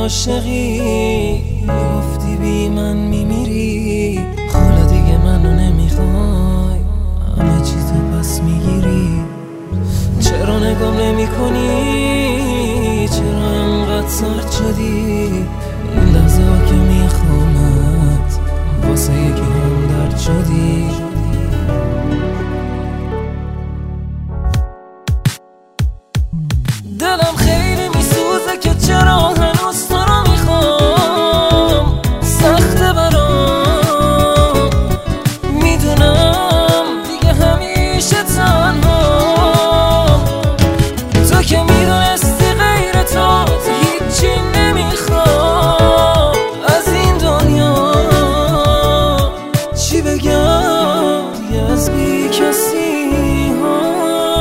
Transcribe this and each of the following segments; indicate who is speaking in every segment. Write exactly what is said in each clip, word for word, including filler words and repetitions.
Speaker 1: عاشقی، گفتی بی من میمیری، حالا دیگه منو نمیخوای، همه چیزو پس میگیری. چرا نگام نمی کنی؟ چرا انقدر سرد شدی؟ این لحظه ها که میخوامت واسه یکی هم درد شدی. دلم خیلی میسوزه که چرا هنوز تو رو میخوام، سخته برام، میدونم دیگه همیشه تنهام. تو که میدونستی غیر تو هیچی نمیخوام از این دنیا. چی بگم دیگه از بی کسی ها.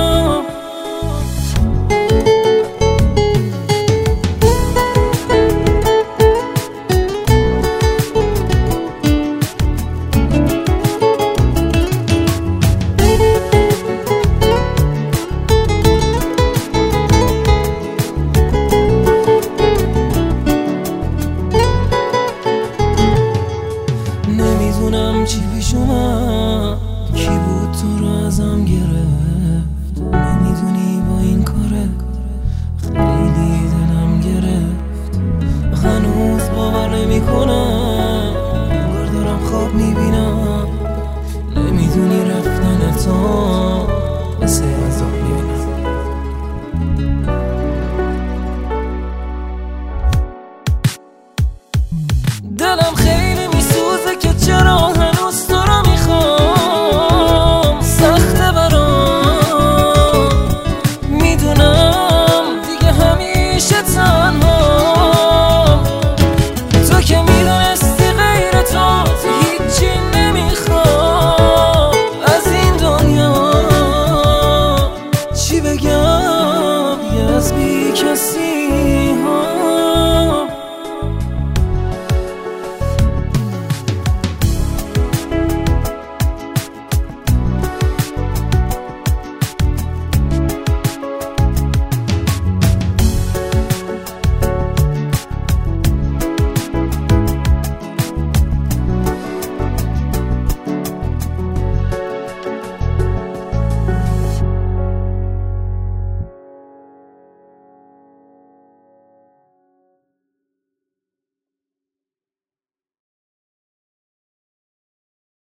Speaker 1: نمیدونم چی پیش اومد، کی بود تو رو ازم گرفت. نمیدونی با این کارت خیلی دلم گرفت. هنوز باور نمی کنم، انگار دارم خواب میبینم. نمیدونی رفتن تو مثل عذاب میبینم. دلم